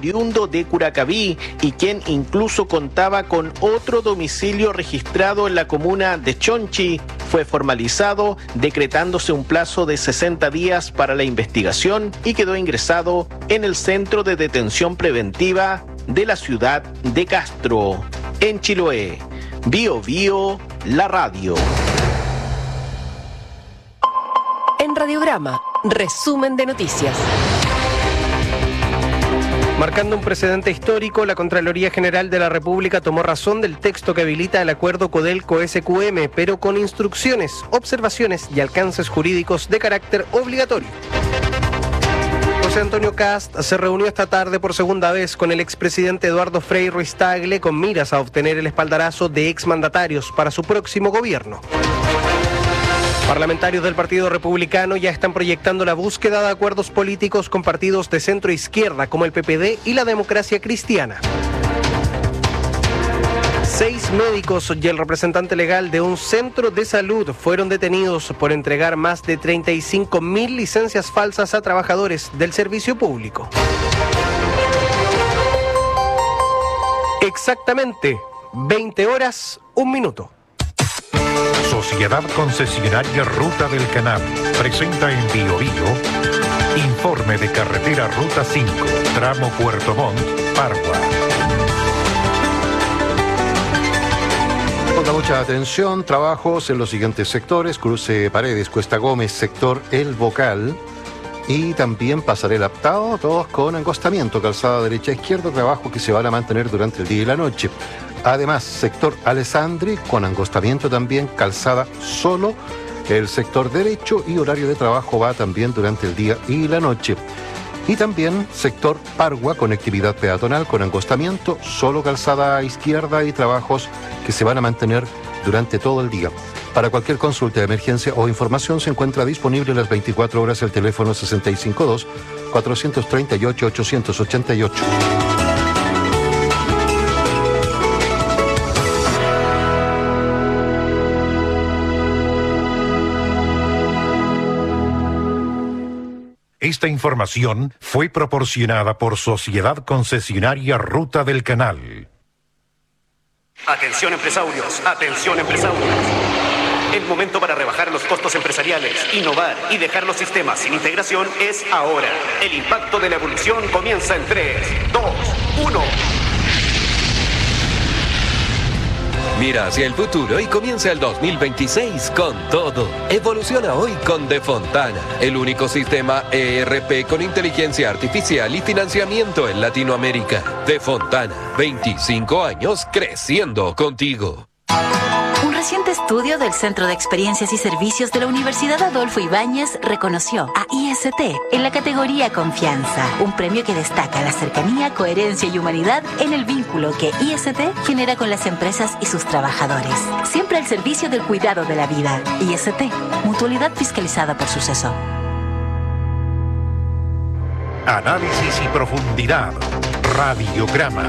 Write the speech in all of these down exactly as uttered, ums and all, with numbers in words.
oriundo de Curacaví y quien incluso contaba con otro domicilio registrado en la comuna de Chonchi, fue formalizado decretándose un plazo de sesenta días para la investigación y quedó ingresado en el Centro de Detención Preventiva de la ciudad de Castro. En Chiloé, Bio Bio, la radio. En Radiograma, resumen de noticias. Marcando un precedente histórico, la Contraloría General de la República tomó razón del texto que habilita el acuerdo Codelco-S Q M, pero con instrucciones, observaciones y alcances jurídicos de carácter obligatorio. José Antonio Kast se reunió esta tarde por segunda vez con el expresidente Eduardo Frei Ruiz-Tagle con miras a obtener el espaldarazo de exmandatarios para su próximo gobierno. Parlamentarios del Partido Republicano ya están proyectando la búsqueda de acuerdos políticos con partidos de centro izquierda como el P P D y la Democracia Cristiana. Seis médicos y el representante legal de un centro de salud fueron detenidos por entregar más de treinta y cinco mil licencias falsas a trabajadores del servicio público. Exactamente veinte horas, un minuto. Sociedad Concesionaria Ruta del Canal presenta en Bio Bio informe de carretera Ruta cinco, tramo Puerto Montt, Pargua. Ponga mucha atención, trabajos en los siguientes sectores: cruce Paredes, Cuesta Gómez, sector El Bocal y también pasarela Aptado, todos con angostamiento, calzada derecha-izquierda, trabajo que se van a mantener durante el día y la noche. Además, sector Alessandri, con angostamiento también, calzada solo, el sector derecho y horario de trabajo va también durante el día y la noche. Y también sector Pargua, conectividad peatonal con angostamiento, solo calzada izquierda y trabajos que se van a mantener durante todo el día. Para cualquier consulta de emergencia o información se encuentra disponible las veinticuatro horas el teléfono sesenta y cinco dos, cuatrocientos treinta y ocho, ochocientos ochenta y ocho. Esta información fue proporcionada por Sociedad Concesionaria Ruta del Canal. Atención empresarios, atención empresarios. El momento para rebajar los costos empresariales, innovar y dejar los sistemas sin integración es ahora. El impacto de la evolución comienza en tres, dos, uno. Mira hacia el futuro y comienza el dos mil veintiséis con todo. Evoluciona hoy con De Fontana, el único sistema E R P con inteligencia artificial y financiamiento en Latinoamérica. De Fontana, veinticinco años creciendo contigo. Un reciente estudio del Centro de Experiencias y Servicios de la Universidad Adolfo Ibáñez reconoció a I S T en la categoría Confianza, un premio que destaca la cercanía, coherencia y humanidad en el vínculo que I S T genera con las empresas y sus trabajadores. Siempre al servicio del cuidado de la vida. I S T, mutualidad fiscalizada por Suceso. Análisis y profundidad. Radiograma.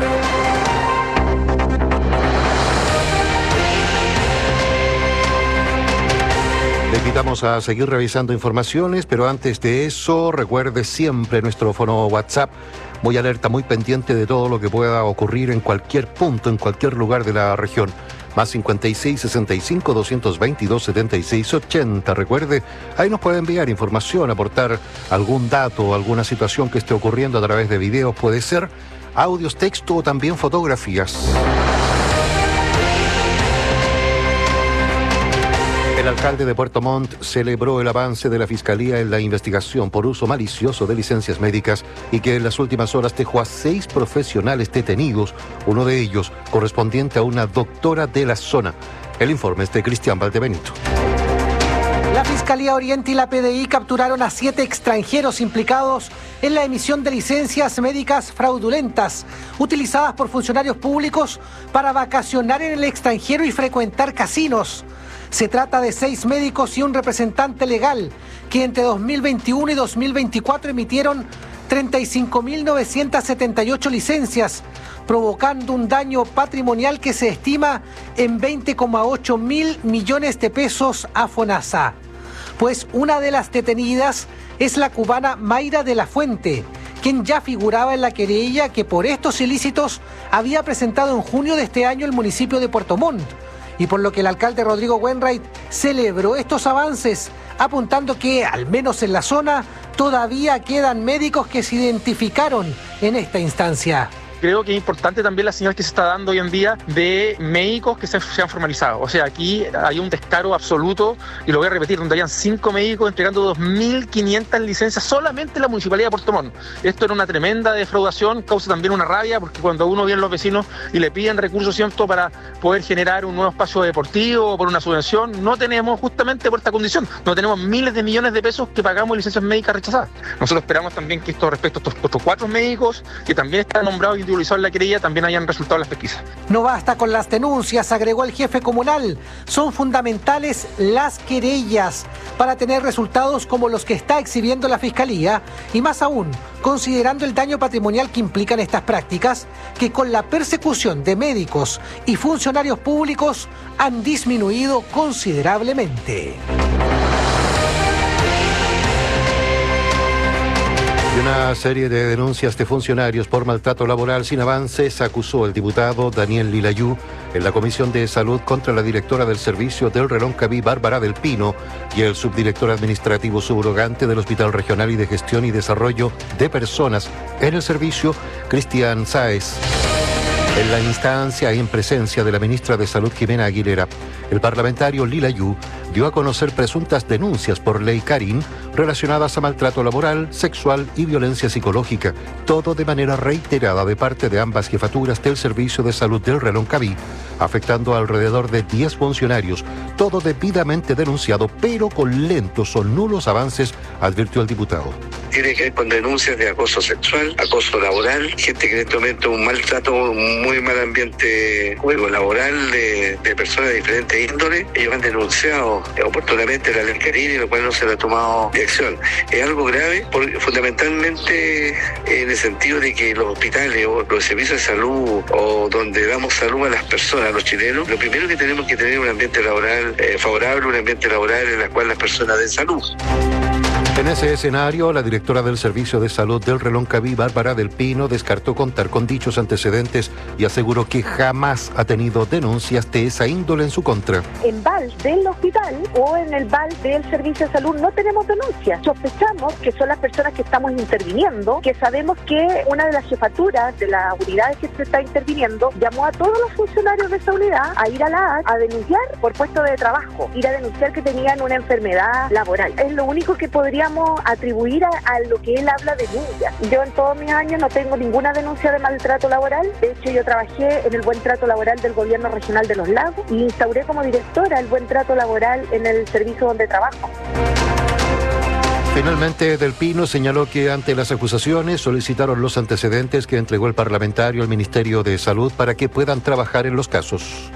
Le invitamos a seguir revisando informaciones, pero antes de eso, recuerde siempre nuestro fono WhatsApp, muy alerta, muy pendiente de todo lo que pueda ocurrir en cualquier punto, en cualquier lugar de la región. Más cincuenta y seis, sesenta y cinco, doscientos veintidós, setenta y seis, ochenta. Recuerde, ahí nos puede enviar información, aportar algún dato, alguna situación que esté ocurriendo a través de videos, puede ser, audios, texto o también fotografías. El alcalde de Puerto Montt celebró el avance de la Fiscalía en la investigación por uso malicioso de licencias médicas y que en las últimas horas dejó a seis profesionales detenidos, uno de ellos correspondiente a una doctora de la zona. El informe es de Cristian Valdebenito. La Fiscalía Oriente y la P D I capturaron a siete extranjeros implicados en la emisión de licencias médicas fraudulentas, utilizadas por funcionarios públicos para vacacionar en el extranjero y frecuentar casinos. Se trata de seis médicos y un representante legal que entre dos mil veintiuno y dos mil veinticuatro emitieron treinta y cinco mil novecientas setenta y ocho licencias, provocando un daño patrimonial que se estima en veinte coma ocho mil millones de pesos a FONASA. Pues una de las detenidas es la cubana Mayra de la Fuente, quien ya figuraba en la querella que por estos ilícitos había presentado en junio de este año el municipio de Puerto Montt, y por lo que el alcalde Rodrigo Wainwright celebró estos avances, apuntando que, al menos en la zona, todavía quedan médicos que se identificaron en esta instancia. Creo que es importante también la señal que se está dando hoy en día de médicos que se, se han formalizado. O sea, aquí hay un descaro absoluto, y lo voy a repetir, donde habían cinco médicos entregando dos mil quinientas licencias solamente en la Municipalidad de Puerto Montt. Esto era una tremenda defraudación, causa también una rabia, porque cuando uno viene a los vecinos y le piden recursos, ¿cierto?, para poder generar un nuevo espacio deportivo o por una subvención, no tenemos, justamente por esta condición, no tenemos miles de millones de pesos que pagamos en licencias médicas rechazadas. Nosotros esperamos también que esto respecto a estos, estos cuatro médicos, que también están nombrados y en la querella, también hayan resultado las pesquisas. No basta con las denuncias, agregó el jefe comunal. Son fundamentales las querellas para tener resultados como los que está exhibiendo la Fiscalía, y más aún, considerando el daño patrimonial que implican estas prácticas, que con la persecución de médicos y funcionarios públicos han disminuido considerablemente. Y una serie de denuncias de funcionarios por maltrato laboral sin avances acusó el diputado Daniel Lilayú en la Comisión de Salud contra la directora del Servicio del Reloncaví, Bárbara del Pino, y el subdirector administrativo subrogante del Hospital Regional y de Gestión y Desarrollo de Personas en el servicio, Cristian Sáez. En la instancia y en presencia de la ministra de Salud, Jimena Aguilera, el parlamentario Lilayú dio a conocer presuntas denuncias por ley Karin relacionadas a maltrato laboral, sexual y violencia psicológica, todo de manera reiterada de parte de ambas jefaturas del Servicio de Salud del Reloncaví, afectando a alrededor de diez funcionarios, todo debidamente denunciado, pero con lentos o nulos avances, advirtió el diputado. Tiene que ver con denuncias de acoso sexual, acoso laboral, gente que en este momento un maltrato, un muy mal ambiente juego laboral de, de personas de diferentes índoles. Ellos han denunciado oportunamente la ley Karin, lo cual no se le ha tomado de acción. Es algo grave, porque fundamentalmente en el sentido de que los hospitales o los servicios de salud o donde damos salud a las personas, a los chilenos, lo primero que tenemos que tener es un ambiente laboral eh, favorable, un ambiente laboral en el cual las personas den salud. En ese escenario, la directora del Servicio de Salud del Reloncaví, Bárbara del Pino, descartó contar con dichos antecedentes y aseguró que jamás ha tenido denuncias de esa índole en su contra. En V A L del hospital o en el V A L del Servicio de Salud no tenemos denuncias. Sospechamos que son las personas que estamos interviniendo, que sabemos que una de las jefaturas de las unidades que se está interviniendo llamó a todos los funcionarios de esa unidad a ir a la A A denunciar por puesto de trabajo, ir a denunciar que tenían una enfermedad laboral. Es lo único que podría atribuir a, a lo que él habla de denuncia. Yo en todos mis años no tengo ninguna denuncia de maltrato laboral. De hecho, yo trabajé en el buen trato laboral del Gobierno Regional de Los Lagos y instauré como directora el buen trato laboral en el servicio donde trabajo. Finalmente, Del Pino señaló que ante las acusaciones solicitaron los antecedentes que entregó el parlamentario al Ministerio de Salud para que puedan trabajar en los casos.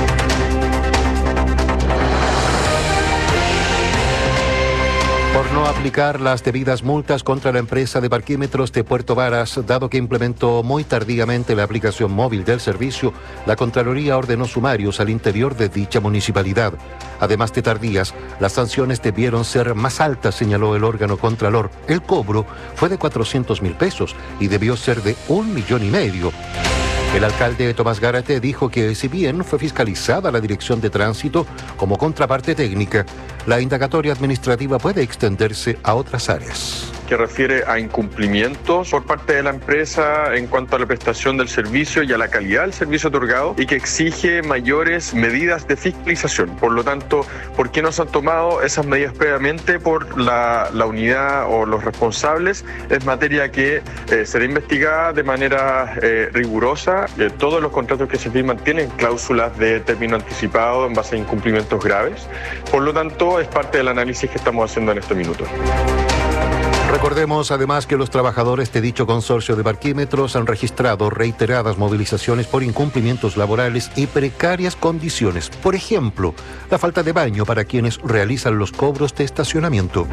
Por no aplicar las debidas multas contra la empresa de parquímetros de Puerto Varas, dado que implementó muy tardíamente la aplicación móvil del servicio, la Contraloría ordenó sumarios al interior de dicha municipalidad. Además de tardías, las sanciones debieron ser más altas, señaló el órgano contralor. El cobro fue de cuatrocientos mil pesos y debió ser de un millón y medio. El alcalde Tomás Gárate dijo que si bien fue fiscalizada la Dirección de Tránsito como contraparte técnica, la indagatoria administrativa puede extenderse a otras áreas. Que refiere a incumplimientos por parte de la empresa en cuanto a la prestación del servicio y a la calidad del servicio otorgado y que exige mayores medidas de fiscalización. Por lo tanto, ¿por qué no se han tomado esas medidas previamente por la, la unidad o los responsables? Es materia que eh, será investigada de manera eh, rigurosa. Eh, todos los contratos que se firman tienen cláusulas de término anticipado en base a incumplimientos graves. Por lo tanto, es parte del análisis que estamos haciendo en este minuto. Recordemos además que los trabajadores de dicho consorcio de parquímetros han registrado reiteradas movilizaciones por incumplimientos laborales y precarias condiciones. Por ejemplo, la falta de baño para quienes realizan los cobros de estacionamiento.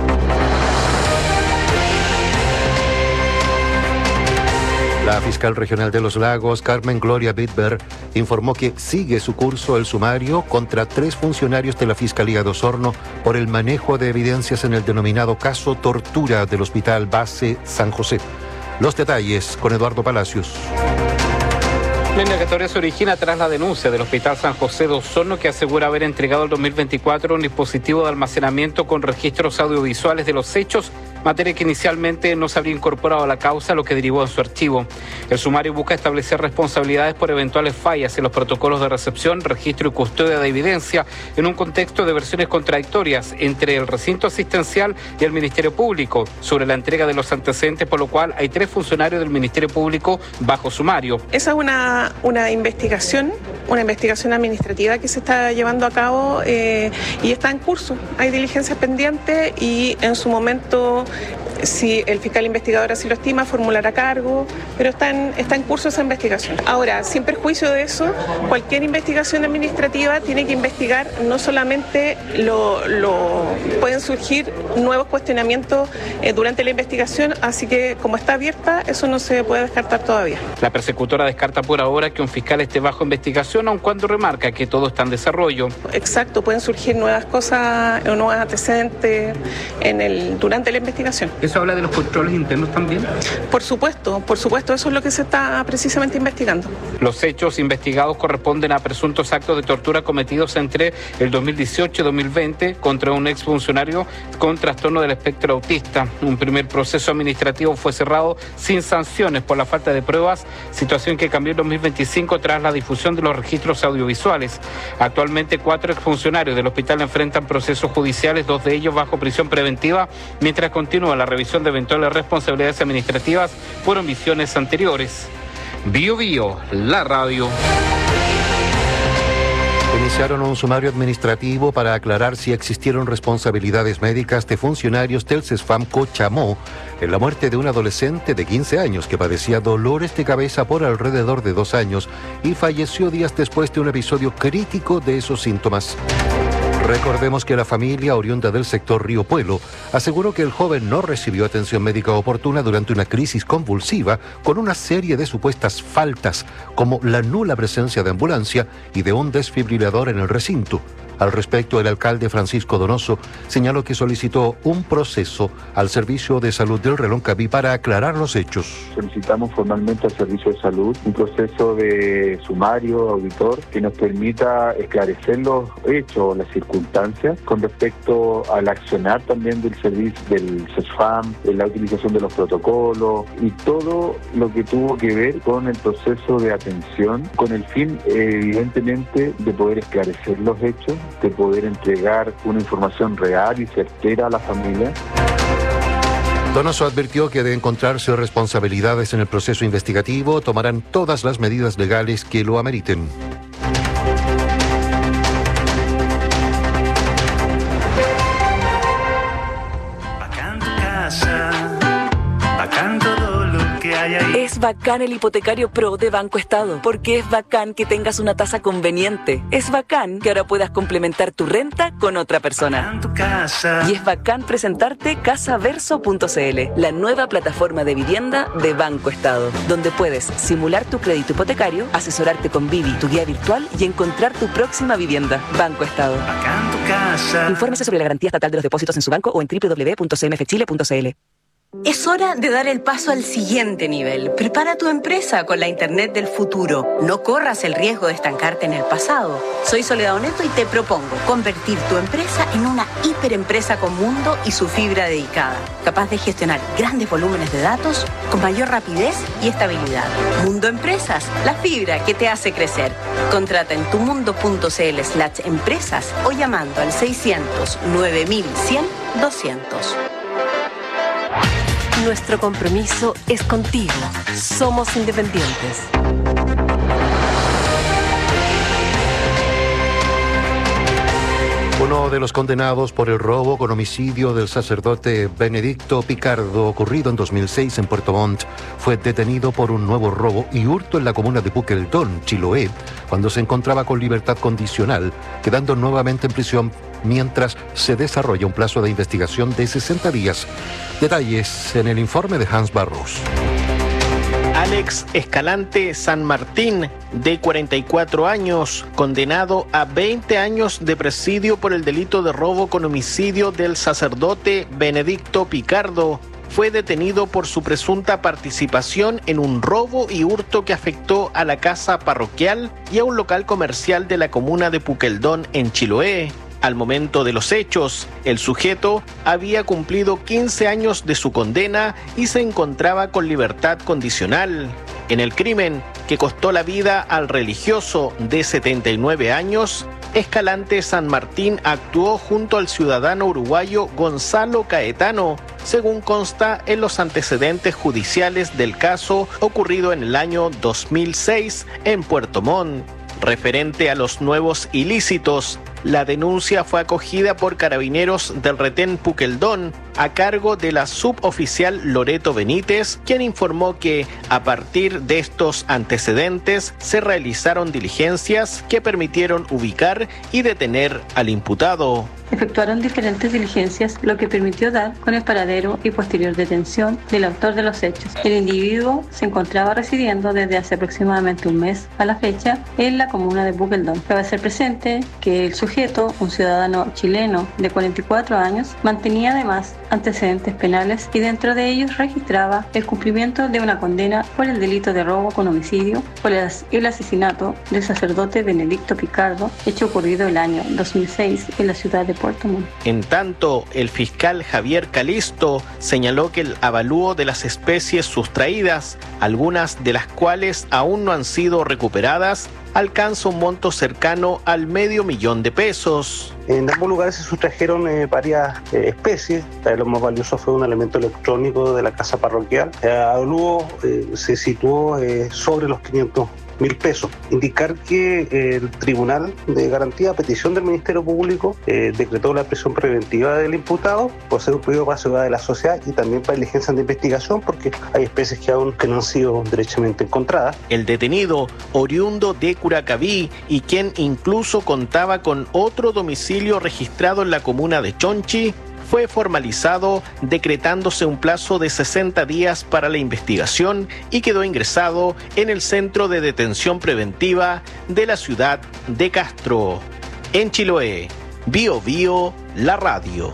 La fiscal regional de Los Lagos, Carmen Gloria Bitber, informó que sigue su curso el sumario contra tres funcionarios de la Fiscalía de Osorno por el manejo de evidencias en el denominado caso tortura del Hospital Base San José. Los detalles con Eduardo Palacios. La indagatoria se origina tras la denuncia del Hospital San José de Osorno, que asegura haber entregado el dos mil veinticuatro un dispositivo de almacenamiento con registros audiovisuales de los hechos, materia que inicialmente no se habría incorporado a la causa, lo que derivó en su archivo. El sumario busca establecer responsabilidades por eventuales fallas en los protocolos de recepción, registro y custodia de evidencia en un contexto de versiones contradictorias entre el recinto asistencial y el Ministerio Público sobre la entrega de los antecedentes, por lo cual hay tres funcionarios del Ministerio Público bajo sumario. Esa es una, una investigación, una investigación administrativa que se está llevando a cabo eh, y está en curso. Hay diligencias pendientes y en su momento, si el fiscal investigador así lo estima, formulará cargo, pero está en, está en curso esa investigación. Ahora, sin perjuicio de eso, cualquier investigación administrativa tiene que investigar no solamente lo, lo pueden surgir nuevos cuestionamientos eh, durante la investigación, así que como está abierta, eso no se puede descartar todavía. La persecutora descarta por ahora que un fiscal esté bajo investigación, aun cuando remarca que todo está en desarrollo. Exacto, pueden surgir nuevas cosas o nuevos antecedentes en el, durante la investigación. ¿Eso habla de los controles internos también? Por supuesto, por supuesto, eso es lo que se está precisamente investigando. Los hechos investigados corresponden a presuntos actos de tortura cometidos entre el dos mil dieciocho y dos mil veinte contra un exfuncionario con trastorno del espectro autista. Un primer proceso administrativo fue cerrado sin sanciones por la falta de pruebas, situación que cambió en dos mil veinticinco tras la difusión de los registros audiovisuales. Actualmente, cuatro exfuncionarios del hospital enfrentan procesos judiciales, dos de ellos bajo prisión preventiva, mientras continúa la revisión de eventuales responsabilidades administrativas por omisiones anteriores. Bio Bio, la radio. Iniciaron un sumario administrativo para aclarar si existieron responsabilidades médicas de funcionarios del CESFAM Cochamó en la muerte de un adolescente de quince años que padecía dolores de cabeza por alrededor de dos años y falleció días después de un episodio crítico de esos síntomas. Recordemos que la familia, oriunda del sector Río Puelo, aseguró que el joven no recibió atención médica oportuna durante una crisis convulsiva con una serie de supuestas faltas, como la nula presencia de ambulancia y de un desfibrilador en el recinto. Al respecto, el alcalde Francisco Donoso señaló que solicitó un proceso al Servicio de Salud del Reloncaví para aclarar los hechos. Solicitamos formalmente al Servicio de Salud un proceso de sumario, auditor, que nos permita esclarecer los hechos, las circunstancias, con respecto al accionar también del servicio del CESFAM, la utilización de los protocolos y todo lo que tuvo que ver con el proceso de atención, con el fin, evidentemente, de poder esclarecer los hechos, de poder entregar una información real y certera a la familia. Donoso advirtió que de encontrarse responsabilidades en el proceso investigativo, tomarán todas las medidas legales que lo ameriten. Es bacán el hipotecario Pro de Banco Estado, porque es bacán que tengas una tasa conveniente. Es bacán que ahora puedas complementar tu renta con otra persona. Y es bacán presentarte casaverso punto c l, la nueva plataforma de vivienda de Banco Estado, donde puedes simular tu crédito hipotecario, asesorarte con Vivi, tu guía virtual, y encontrar tu próxima vivienda. Banco Estado. Infórmese sobre la garantía estatal de los depósitos en su banco o en doble u doble u doble u punto c m f chile punto c l. Es hora de dar el paso al siguiente nivel. Prepara tu empresa con la Internet del futuro. No corras el riesgo de estancarte en el pasado. Soy Soledad Oneto y te propongo convertir tu empresa en una hiperempresa con mundo y su fibra dedicada, capaz de gestionar grandes volúmenes de datos con mayor rapidez y estabilidad. Mundo Empresas, la fibra que te hace crecer. Contrata en tumundo punto c l slash empresas o llamando al seiscientos nueve mil cien doscientos. Nuestro compromiso es contigo. Somos independientes. Uno de los condenados por el robo con homicidio del sacerdote Benedicto Picardo, ocurrido en dos mil seis en Puerto Montt, fue detenido por un nuevo robo y hurto en la comuna de Puqueldón, Chiloé, cuando se encontraba con libertad condicional, quedando nuevamente en prisión mientras se desarrolla un plazo de investigación de sesenta días. Detalles en el informe de Hans Barros. Alex Escalante San Martín, de cuarenta y cuatro años, condenado a veinte años de presidio por el delito de robo con homicidio del sacerdote Benedicto Picardo, fue detenido por su presunta participación en un robo y hurto que afectó a la casa parroquial y a un local comercial de la comuna de Puqueldón en Chiloé. Al momento de los hechos, el sujeto había cumplido quince años de su condena y se encontraba con libertad condicional. En el crimen, que costó la vida al religioso de setenta y nueve años, Escalante San Martín actuó junto al ciudadano uruguayo Gonzalo Caetano, según consta en los antecedentes judiciales del caso ocurrido en el año dos mil seis en Puerto Montt. Referente a los nuevos ilícitos, la denuncia fue acogida por carabineros del retén Puqueldón a cargo de la suboficial Loreto Benítez, quien informó que a partir de estos antecedentes se realizaron diligencias que permitieron ubicar y detener al imputado. Efectuaron diferentes diligencias, lo que permitió dar con el paradero y posterior detención del autor de los hechos. El individuo se encontraba residiendo desde hace aproximadamente un mes a la fecha en la comuna de Puqueldón. Cabe hacer presente que el sujeto, un ciudadano chileno de cuarenta y cuatro años, mantenía además antecedentes penales y dentro de ellos registraba el cumplimiento de una condena por el delito de robo con homicidio por el asesinato del sacerdote Benedicto Picardo, hecho ocurrido el año dos mil seis en la ciudad de Puerto Montt. En tanto, el fiscal Javier Calisto señaló que el avalúo de las especies sustraídas, algunas de las cuales aún no han sido recuperadas, alcanza un monto cercano al medio millón de pesos. En ambos lugares se sustrajeron eh, varias eh, especies. Eh, lo más valioso fue un elemento electrónico de la casa parroquial. El avalúo eh, se situó eh, sobre los quinientos mil pesos. Indicar que eh, el Tribunal de Garantía, a petición del Ministerio Público, eh, decretó la prisión preventiva del imputado por ser un peligro para la seguridad de la sociedad y también para diligencias de investigación, porque hay especies que aún que no han sido derechamente encontradas. El detenido, oriundo de Curacaví y quien incluso contaba con otro domicilio registrado en la comuna de Chonchi, fue formalizado decretándose un plazo de sesenta días para la investigación y quedó ingresado en el Centro de Detención Preventiva de la ciudad de Castro. En Chiloé, Bio Bio, la radio.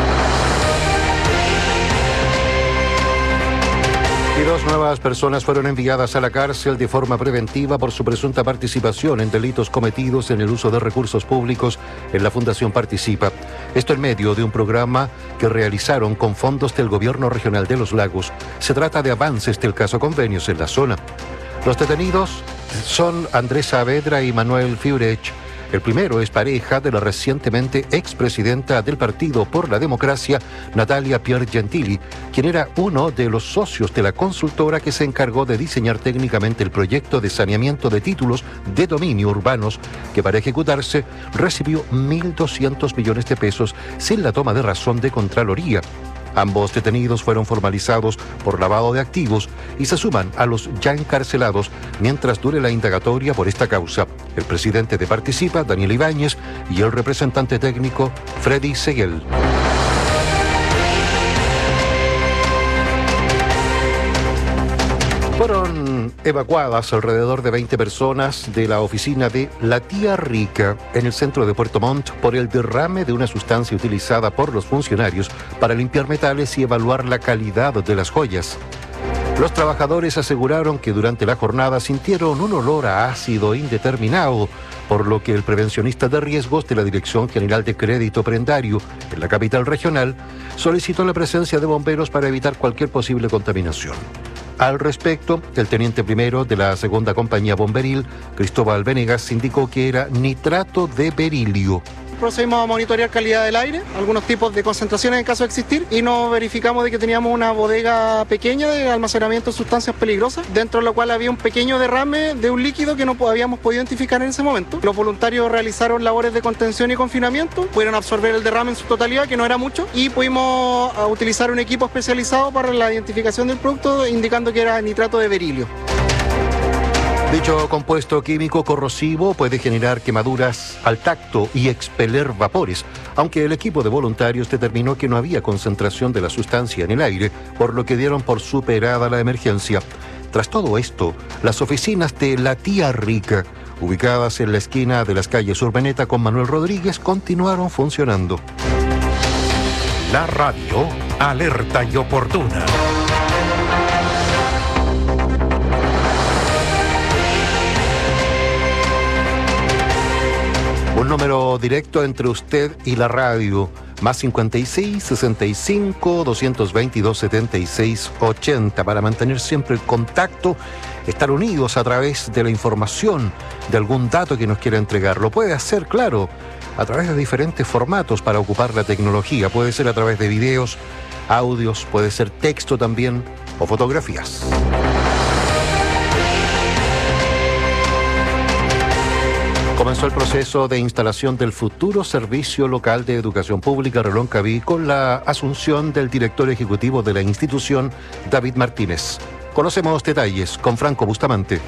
Y dos nuevas personas fueron enviadas a la cárcel de forma preventiva por su presunta participación en delitos cometidos en el uso de recursos públicos en la Fundación Participa. Esto en medio de un programa que realizaron con fondos del Gobierno Regional de los Lagos. Se trata de avances del caso Convenios en la zona. Los detenidos son Andrés Saavedra y Manuel Fiurech. El primero es pareja de la recientemente expresidenta del Partido por la Democracia, Natalia Piergentili, quien era uno de los socios de la consultora que se encargó de diseñar técnicamente el proyecto de saneamiento de títulos de dominio urbanos, que para ejecutarse recibió mil doscientos millones de pesos sin la toma de razón de Contraloría. Ambos detenidos fueron formalizados por lavado de activos y se suman a los ya encarcelados mientras dure la indagatoria por esta causa. El presidente de Participa, Daniel Ibáñez, y el representante técnico, Freddy Seguel. Fueron evacuadas alrededor de veinte personas de la oficina de La Tía Rica en el centro de Puerto Montt por el derrame de una sustancia utilizada por los funcionarios para limpiar metales y evaluar la calidad de las joyas. Los trabajadores aseguraron que durante la jornada sintieron un olor a ácido indeterminado, por lo que el prevencionista de riesgos de la Dirección General de Crédito Prendario en la capital regional solicitó la presencia de bomberos para evitar cualquier posible contaminación. Al respecto, el teniente primero de la segunda compañía bomberil, Cristóbal Venegas, indicó que era nitrato de berilio. Procedimos a monitorear calidad del aire, algunos tipos de concentraciones en caso de existir, y nos verificamos de que teníamos una bodega pequeña de almacenamiento de sustancias peligrosas, dentro de la cual había un pequeño derrame de un líquido que no habíamos podido identificar en ese momento. Los voluntarios realizaron labores de contención y confinamiento, pudieron absorber el derrame en su totalidad, que no era mucho, y pudimos utilizar un equipo especializado para la identificación del producto, indicando que era nitrato de berilio. Dicho compuesto químico corrosivo puede generar quemaduras al tacto y expeler vapores, aunque el equipo de voluntarios determinó que no había concentración de la sustancia en el aire, por lo que dieron por superada la emergencia. Tras todo esto, las oficinas de La Tía Rica, ubicadas en la esquina de las calles Urbeneta con Manuel Rodríguez, continuaron funcionando. La radio alerta y oportuna. Un número directo entre usted y la radio, más cincuenta y seis, sesenta y cinco, doscientos veintidós, setenta y seis, ochenta, para mantener siempre el contacto, estar unidos a través de la información, de algún dato que nos quiera entregar. Lo puede hacer, claro, a través de diferentes formatos para ocupar la tecnología. Puede ser a través de videos, audios, puede ser texto también, o fotografías. Comenzó el proceso de instalación del futuro Servicio Local de Educación Pública Reloncaví con la asunción del director ejecutivo de la institución, David Martínez. Conocemos detalles con Franco Bustamante.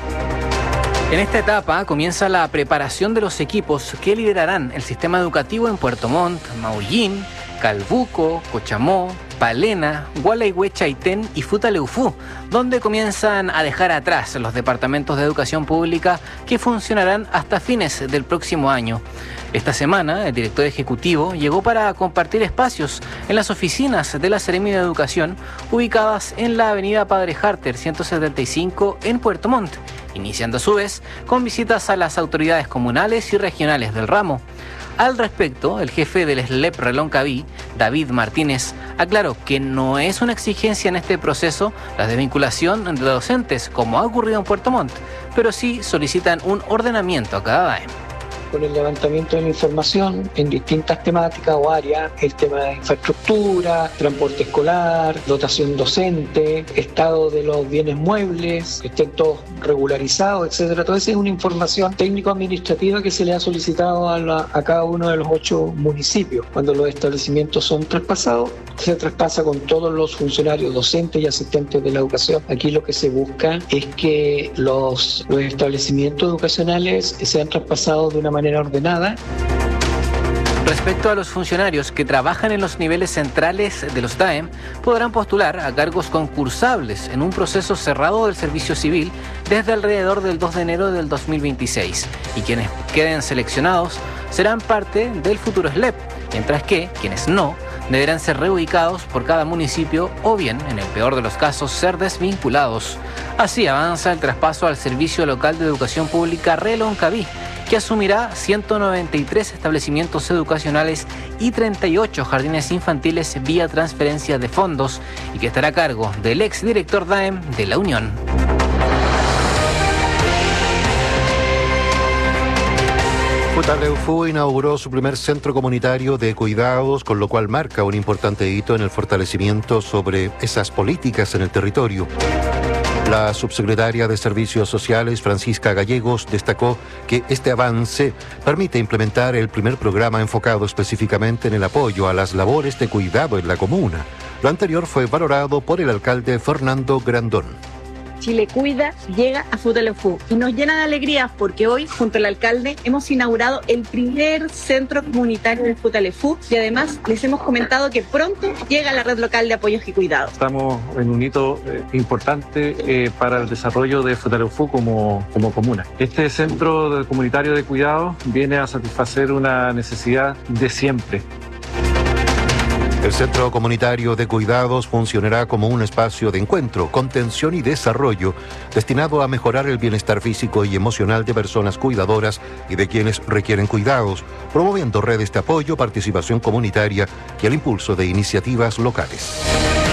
En esta etapa comienza la preparación de los equipos que liderarán el sistema educativo en Puerto Montt, Maullín, Calbuco, Cochamó, Palena, Gualeguay, Chaitén y Futaleufú, donde comienzan a dejar atrás los departamentos de educación pública que funcionarán hasta fines del próximo año. Esta semana, el director ejecutivo llegó para compartir espacios en las oficinas de la Seremi de Educación, ubicadas en la avenida Padre Harter ciento setenta y cinco en Puerto Montt, iniciando a su vez con visitas a las autoridades comunales y regionales del ramo. Al respecto, el jefe del S L E P Reloncaví, David Martínez, aclaró que no es una exigencia en este proceso la desvinculación de docentes, como ha ocurrido en Puerto Montt, pero sí solicitan un ordenamiento a cada D A E M. Con el levantamiento de la información en distintas temáticas o áreas, el tema de infraestructura, transporte escolar, dotación docente, estado de los bienes muebles, que estén todos regularizados, etcétera. Todo eso es una información técnico-administrativa que se le ha solicitado a, la, a cada uno de los ocho municipios. Cuando los establecimientos son traspasados, se traspasa con todos los funcionarios docentes y asistentes de la educación. Aquí lo que se busca es que los, los establecimientos educacionales sean traspasados de una manera ordenada. Respecto a los funcionarios que trabajan en los niveles centrales de los D A E M, podrán postular a cargos concursables en un proceso cerrado del servicio civil desde alrededor del dos de enero del dos mil veintiséis, y quienes queden seleccionados serán parte del futuro S L E P, mientras que quienes no deberán ser reubicados por cada municipio o bien, en el peor de los casos, ser desvinculados. Así avanza el traspaso al Servicio Local de Educación Pública Reloncaví, que asumirá ciento noventa y tres establecimientos educacionales y treinta y ocho jardines infantiles vía transferencia de fondos, y que estará a cargo del exdirector D A E M de la Unión. Futaleufú inauguró su primer centro comunitario de cuidados, con lo cual marca un importante hito en el fortalecimiento sobre esas políticas en el territorio. La subsecretaria de Servicios Sociales, Francisca Gallegos, destacó que este avance permite implementar el primer programa enfocado específicamente en el apoyo a las labores de cuidado en la comuna. Lo anterior fue valorado por el alcalde Fernando Grandón. Chile Cuida llega a Futaleufú y nos llena de alegría porque hoy, junto al alcalde, hemos inaugurado el primer centro comunitario de Futaleufú, y además les hemos comentado que pronto llega la red local de apoyos y cuidados. Estamos en un hito eh, importante eh, para el desarrollo de Futaleufú como, como comuna. Este centro de comunitario de cuidados viene a satisfacer una necesidad de siempre. El Centro Comunitario de Cuidados funcionará como un espacio de encuentro, contención y desarrollo destinado a mejorar el bienestar físico y emocional de personas cuidadoras y de quienes requieren cuidados, promoviendo redes de apoyo, participación comunitaria y el impulso de iniciativas locales.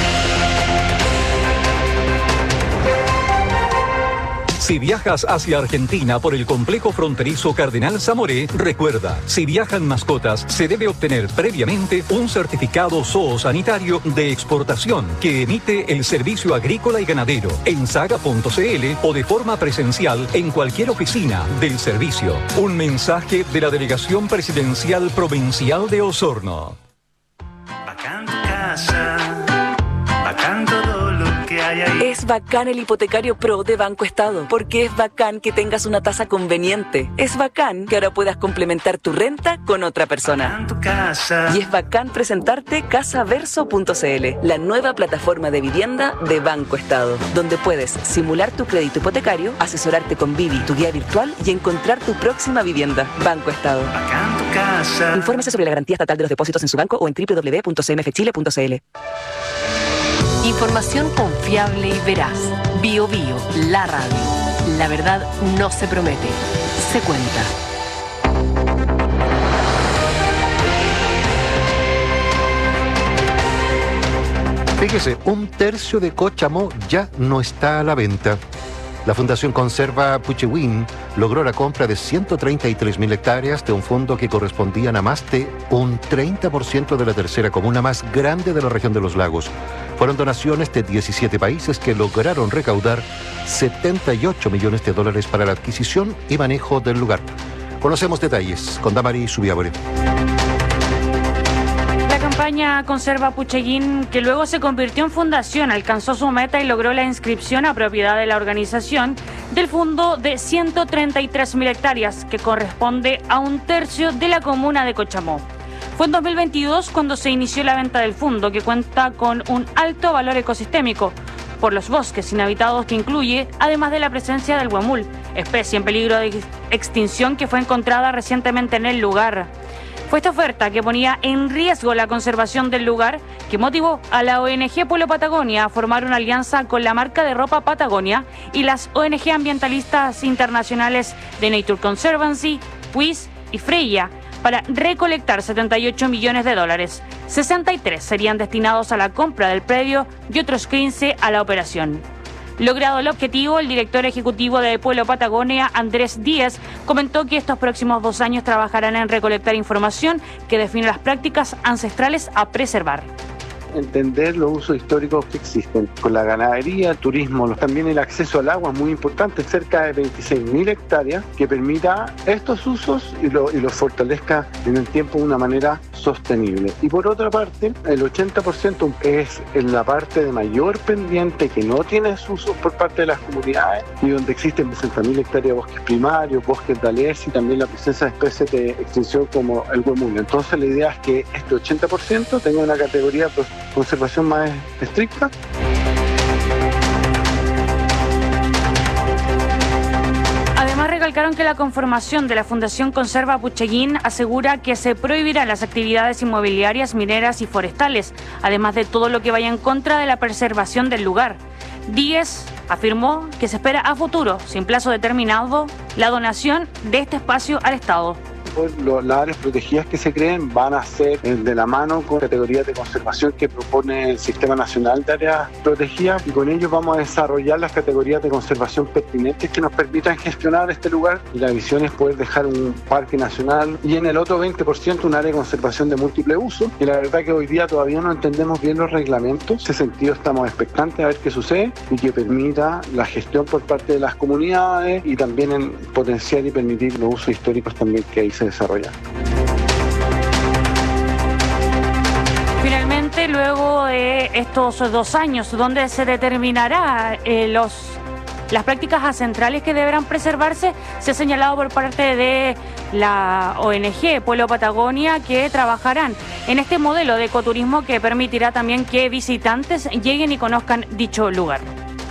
Si viajas hacia Argentina por el complejo fronterizo Cardenal Zamoré, recuerda, si viajan mascotas, se debe obtener previamente un certificado zoosanitario de exportación que emite el Servicio Agrícola y Ganadero en saga punto c l o de forma presencial en cualquier oficina del servicio. Un mensaje de la Delegación Presidencial Provincial de Osorno. Bacán tu casa, bacán todo lo que Es bacán el hipotecario Pro de Banco Estado, porque es bacán que tengas una tasa conveniente. Es bacán que ahora puedas complementar tu renta con otra persona. Y es bacán presentarte casaverso punto c l, la nueva plataforma de vivienda de Banco Estado, donde puedes simular tu crédito hipotecario, asesorarte con Vivi, tu guía virtual, y encontrar tu próxima vivienda. Banco Estado. Infórmese sobre la garantía estatal de los depósitos en su banco o en doble u doble u doble u punto c m f chile punto c l. Información confiable y veraz. Bio Bio, la radio. La verdad no se promete, se cuenta. Fíjese, un tercio de Cochamó ya no está a la venta. La Fundación Conserva Puchewín logró la compra de ciento treinta y tres mil hectáreas de un fondo que correspondían a más de un treinta por ciento de la tercera comuna más grande de la región de los lagos. Fueron donaciones de diecisiete países que lograron recaudar setenta y ocho millones de dólares para la adquisición y manejo del lugar. Conocemos detalles con Damari Subiabore. La campaña Conserva Puchewín, que luego se convirtió en fundación, alcanzó su meta y logró la inscripción a propiedad de la organización del fondo de ciento treinta y tres mil hectáreas, que corresponde a un tercio de la comuna de Cochamó. Fue en dos mil veintidós cuando se inició la venta del fondo, que cuenta con un alto valor ecosistémico por los bosques inhabitados que incluye, además de la presencia del huemul, especie en peligro de extinción que fue encontrada recientemente en el lugar. Fue esta oferta que ponía en riesgo la conservación del lugar que motivó a la O N G Pueblo Patagonia a formar una alianza con la marca de ropa Patagonia y las O N G ambientalistas internacionales de Nature Conservancy, W I S y Freya para recolectar setenta y ocho millones de dólares. sesenta y tres serían destinados a la compra del predio y otros quince a la operación. Logrado el objetivo, el director ejecutivo de Pueblo Patagonia, Andrés Díez, comentó que estos próximos dos años trabajarán en recolectar información que define las prácticas ancestrales a preservar. Entender los usos históricos que existen. Con la ganadería, el turismo, también el acceso al agua es muy importante, cerca de veintiséis mil hectáreas, que permita estos usos y, lo, y los fortalezca en el tiempo de una manera sostenible. Y por otra parte, el ochenta por ciento es en la parte de mayor pendiente que no tiene usos por parte de las comunidades y donde existen sesenta mil hectáreas de bosques primarios, bosques de alerce y también la presencia de especies de extinción como el huemul. Entonces la idea es que este ochenta por ciento tenga una categoría de conservación más estricta. Además, recalcaron que la conformación de la Fundación Conserva Puchewín asegura que se prohibirán las actividades inmobiliarias, mineras y forestales, además de todo lo que vaya en contra de la preservación del lugar. Díez afirmó que se espera a futuro, sin plazo determinado, la donación de este espacio al Estado. Las áreas protegidas que se creen van a ser de la mano con categorías de conservación que propone el Sistema Nacional de Áreas Protegidas y con ellos vamos a desarrollar las categorías de conservación pertinentes que nos permitan gestionar este lugar y la visión es poder dejar un parque nacional y en el otro veinte por ciento un área de conservación de múltiple uso y la verdad que hoy día todavía no entendemos bien los reglamentos. En ese sentido estamos expectantes a ver qué sucede y que permita la gestión por parte de las comunidades y también en potenciar y permitir los usos históricos también que ahí se desarrollar. Finalmente, luego de estos dos años, donde se determinará eh, los, las prácticas ancestrales que deberán preservarse, se ha señalado por parte de la O N G Pueblo Patagonia que trabajarán en este modelo de ecoturismo que permitirá también que visitantes lleguen y conozcan dicho lugar.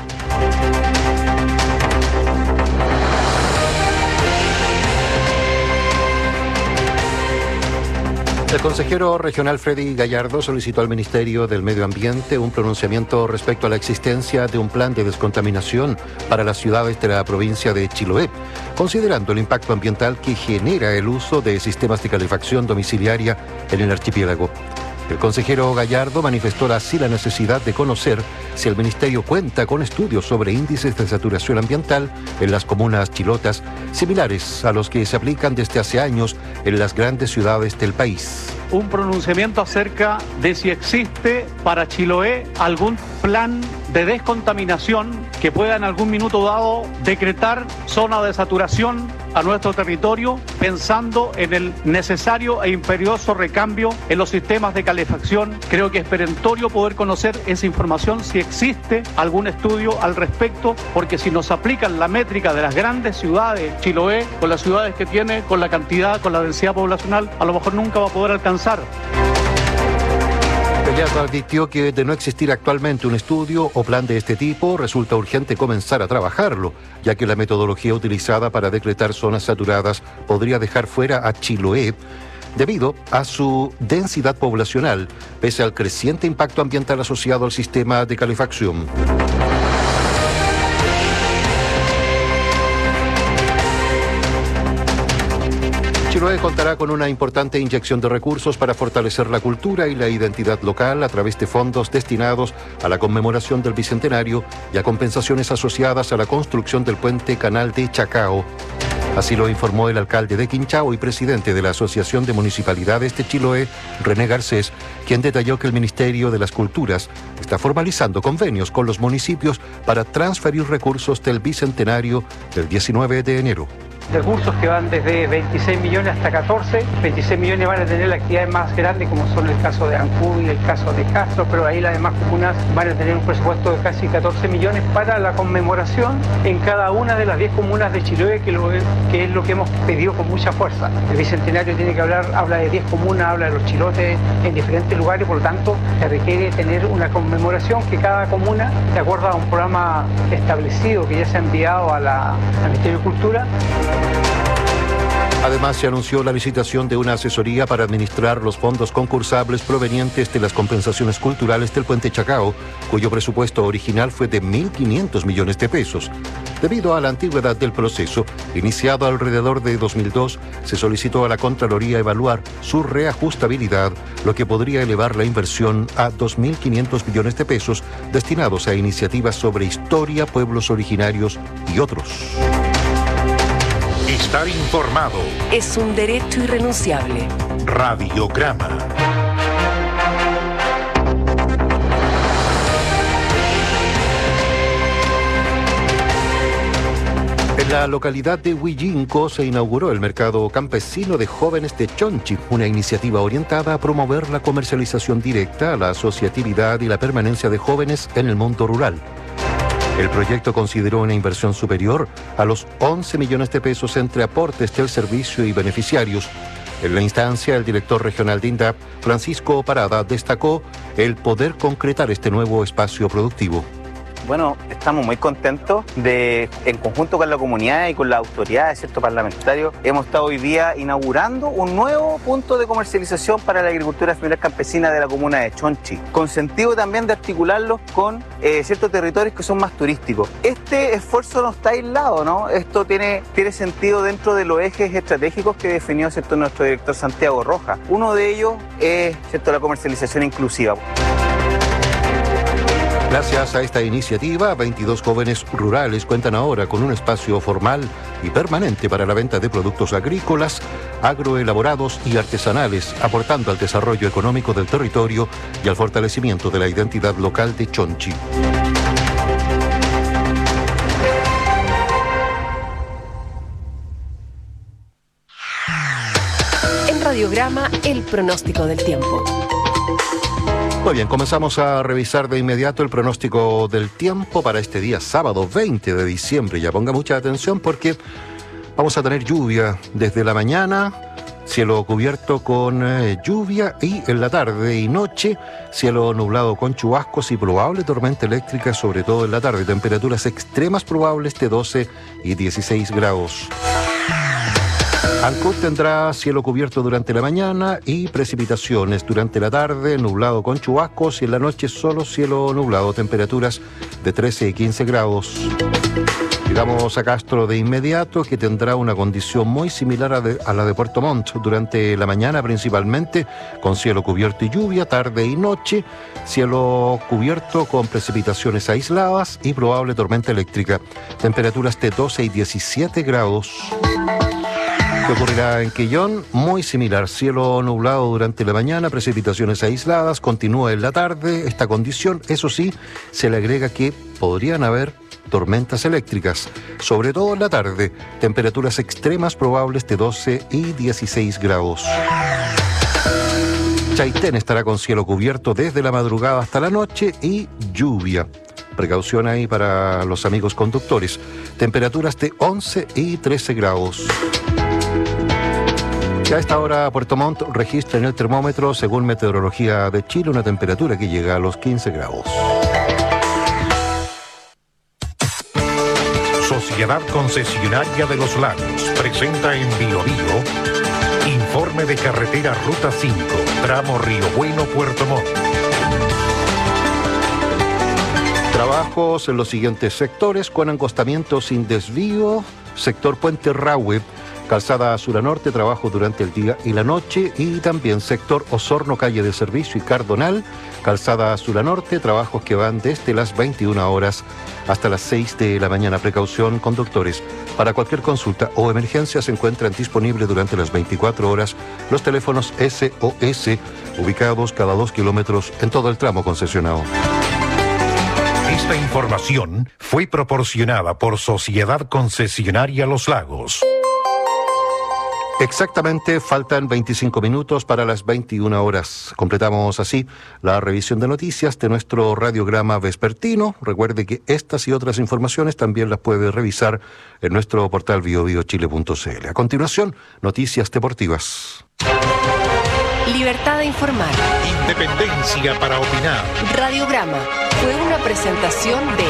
El consejero regional Freddy Gallardo solicitó al Ministerio del Medio Ambiente un pronunciamiento respecto a la existencia de un plan de descontaminación para las ciudades de la provincia de Chiloé, considerando el impacto ambiental que genera el uso de sistemas de calefacción domiciliaria en el archipiélago. El consejero Gallardo manifestó así la necesidad de conocer si el Ministerio cuenta con estudios sobre índices de saturación ambiental en las comunas chilotas, similares a los que se aplican desde hace años en las grandes ciudades del país. un pronunciamiento acerca de si existe para Chiloé algún plan de descontaminación que pueda en algún minuto dado decretar zona de saturación a nuestro territorio, pensando en el necesario e imperioso recambio en los sistemas de calefacción. Creo que es perentorio poder conocer esa información, si existe algún estudio al respecto, porque si nos aplican la métrica de las grandes ciudades, Chiloé, con las ciudades que tiene, con la cantidad, con la densidad poblacional, a lo mejor nunca va a poder alcanzar. Pelleado advirtió que de no existir actualmente un estudio o plan de este tipo, resulta urgente comenzar a trabajarlo, ya que la metodología utilizada para decretar zonas saturadas podría dejar fuera a Chiloé debido a su densidad poblacional, pese al creciente impacto ambiental asociado al sistema de calefacción. Chiloé contará con una importante inyección de recursos para fortalecer la cultura y la identidad local a través de fondos destinados a la conmemoración del Bicentenario y a compensaciones asociadas a la construcción del puente Canal de Chacao. Así lo informó el alcalde de Quinchao y presidente de la Asociación de Municipalidades de Chiloé, René Garcés, quien detalló que el Ministerio de las Culturas está formalizando convenios con los municipios para transferir recursos del Bicentenario del diecinueve de enero. Recursos que van desde veintiséis millones hasta catorce. veintiséis millones van a tener las actividades más grandes, como son el caso de Ancud y el caso de Castro, pero ahí las demás comunas van a tener un presupuesto de casi catorce millones para la conmemoración en cada una de las diez comunas de Chiloé, que, lo, que es lo que hemos pedido con mucha fuerza. El Bicentenario tiene que hablar, habla de diez comunas, habla de los chilotes en diferentes lugares, por lo tanto se requiere tener una conmemoración que cada comuna, de acuerdo a un programa establecido que ya se ha enviado a la, al Ministerio de Cultura. Además, se anunció la licitación de una asesoría para administrar los fondos concursables provenientes de las compensaciones culturales del Puente Chacao, cuyo presupuesto original fue de mil quinientos millones de pesos. Debido a la antigüedad del proceso, iniciado alrededor de dos mil dos, se solicitó a la Contraloría evaluar su reajustabilidad, lo que podría elevar la inversión a dos mil quinientos millones de pesos destinados a iniciativas sobre historia, pueblos originarios y otros. Estar informado es un derecho irrenunciable. Radiograma. En la localidad de Huillinco se inauguró el mercado campesino de jóvenes de Chonchi, una iniciativa orientada a promover la comercialización directa, la asociatividad y la permanencia de jóvenes en el mundo rural. El proyecto consideró una inversión superior a los once millones de pesos entre aportes del servicio y beneficiarios. En la instancia, el director regional de INDAP, Francisco Parada, destacó el poder concretar este nuevo espacio productivo. Bueno, estamos muy contentos de, en conjunto con la comunidad y con las autoridades, ¿cierto?, parlamentarios, hemos estado hoy día inaugurando un nuevo punto de comercialización para la agricultura familiar campesina de la comuna de Chonchi, con sentido también de articularlos con eh, ciertos territorios que son más turísticos. Este esfuerzo no está aislado, ¿no? Esto tiene, tiene sentido dentro de los ejes estratégicos que definió, ¿cierto?, nuestro director Santiago Rojas. Uno de ellos es, ¿cierto?, la comercialización inclusiva. Gracias a esta iniciativa, veintidós jóvenes rurales cuentan ahora con un espacio formal y permanente para la venta de productos agrícolas, agroelaborados y artesanales, aportando al desarrollo económico del territorio y al fortalecimiento de la identidad local de Chonchi. En Radiograma, el pronóstico del tiempo. Muy bien, comenzamos a revisar de inmediato el pronóstico del tiempo para este día sábado veinte de diciembre. Ya ponga mucha atención porque vamos a tener lluvia desde la mañana, cielo cubierto con eh, lluvia, y en la tarde y noche cielo nublado con chubascos y probable tormenta eléctrica, sobre todo en la tarde. Temperaturas extremas probables de doce y dieciséis grados. Ancud tendrá cielo cubierto durante la mañana y precipitaciones durante la tarde, nublado con chubascos, y en la noche solo cielo nublado, temperaturas de trece y quince grados. Llegamos a Castro de inmediato, que tendrá una condición muy similar a, de, a la de Puerto Montt durante la mañana principalmente, con cielo cubierto y lluvia, tarde y noche, cielo cubierto con precipitaciones aisladas y probable tormenta eléctrica, temperaturas de doce y diecisiete grados. ¿Qué ocurrirá en Quillón? Muy similar, cielo nublado durante la mañana, precipitaciones aisladas, continúa en la tarde esta condición, eso sí, se le agrega que podrían haber tormentas eléctricas, sobre todo en la tarde, temperaturas extremas probables de doce y dieciséis grados. Chaitén estará con cielo cubierto desde la madrugada hasta la noche y lluvia. Precaución ahí para los amigos conductores. Temperaturas de once y trece grados. Ya a esta hora Puerto Montt registra en el termómetro, según Meteorología de Chile, una temperatura que llega a los quince grados. Sociedad Concesionaria de los Lagos presenta en Bio Bio informe de carretera Ruta cinco, tramo Río Bueno, Puerto Montt. Trabajos en los siguientes sectores con encostamiento sin desvío, sector Puente Rahue, calzada sur a norte, trabajo durante el día y la noche, y también sector Osorno, calle de Servicio y Cardonal, calzada sur a norte, trabajos que van desde las veintiuna horas hasta las seis de la mañana. Precaución, conductores. Para cualquier consulta o emergencia se encuentran disponibles durante las veinticuatro horas los teléfonos S O S, ubicados cada dos kilómetros en todo el tramo concesionado. Esta información fue proporcionada por Sociedad Concesionaria Los Lagos. Exactamente, faltan veinticinco minutos para las veintiuna horas. Completamos así la revisión de noticias de nuestro radiograma vespertino. Recuerde que estas y otras informaciones también las puede revisar en nuestro portal bio bio chile punto c l. A continuación, noticias deportivas. Libertad de informar. Independencia para opinar. Radiograma fue una presentación de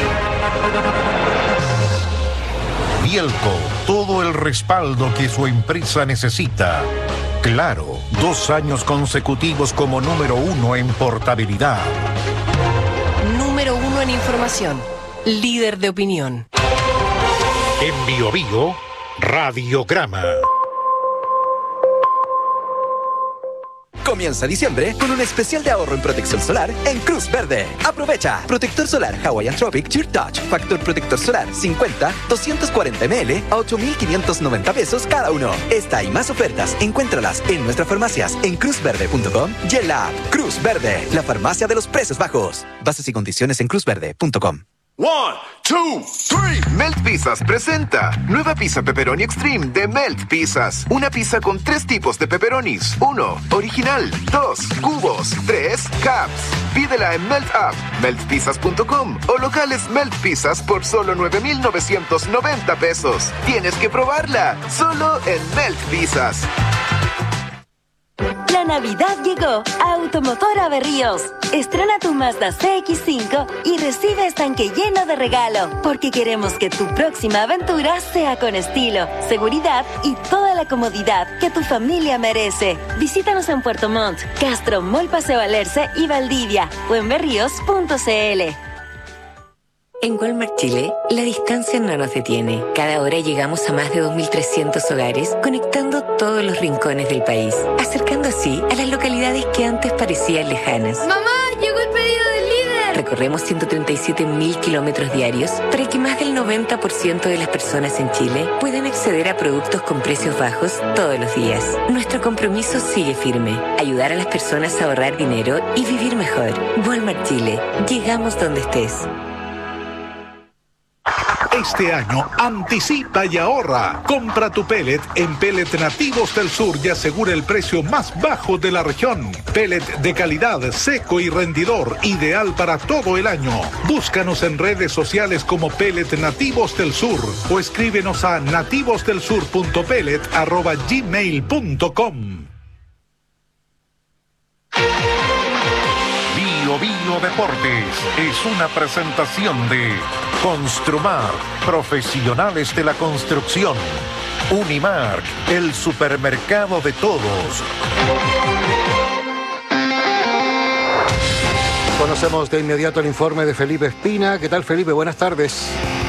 Bielco, todo el respaldo que su empresa necesita. Claro, dos años consecutivos como número uno en portabilidad. Número uno en información. Líder de opinión. En Bio Bio, Radiograma. Comienza diciembre con un especial de ahorro en protección solar en Cruz Verde. Aprovecha. Protector solar Hawaiian Tropic Sheer Touch. Factor protector solar cincuenta, doscientos cuarenta mililitros a ocho mil quinientos noventa pesos cada uno. Esta y más ofertas, encuéntralas en nuestras farmacias en cruz verde punto com y en la app Cruz Verde, la farmacia de los precios bajos. Bases y condiciones en cruz verde punto com. One, two, three. Melt Pizzas presenta nueva pizza pepperoni extreme de Melt Pizzas. Una pizza con tres tipos de pepperonis. Uno, original. Dos, cubos. Tres, cups. Pídela en Melt App, melt pizzas punto com o locales Melt Pizzas por solo nueve mil novecientos noventa pesos. Tienes que probarla, solo en Melt Pizzas. La Navidad llegó a Automotor Averríos. Estrena tu Mazda C X cinco y recibe estanque lleno de regalo, porque queremos que tu próxima aventura sea con estilo, seguridad y toda la comodidad que tu familia merece. Visítanos en Puerto Montt, Castro, Mall Paseo Alerce y Valdivia o en berríos punto c l. En Walmart Chile, la distancia no nos detiene. Cada hora llegamos a más de dos mil trescientos hogares, conectando todos los rincones del país, acercando así a las localidades que antes parecían lejanas. ¡Mamá! ¡Llegó el pedido del líder! Recorremos ciento treinta y siete mil kilómetros diarios para que más del noventa por ciento de las personas en Chile puedan acceder a productos con precios bajos todos los días. Nuestro compromiso sigue firme: ayudar a las personas a ahorrar dinero y vivir mejor. Walmart Chile. Llegamos donde estés. Este año anticipa y ahorra. Compra tu pellet en Pellet Nativos del Sur y asegura el precio más bajo de la región. Pellet de calidad, seco y rendidor, ideal para todo el año. Búscanos en redes sociales como Pellet Nativos del Sur o escríbenos a nativosdelsur punto pellet arroba gmail punto com. Bio Bio Deportes es una presentación de Construmar, profesionales de la construcción. Unimark, el supermercado de todos. Conocemos de inmediato el informe de Felipe Espina. ¿Qué tal, Felipe? Buenas tardes.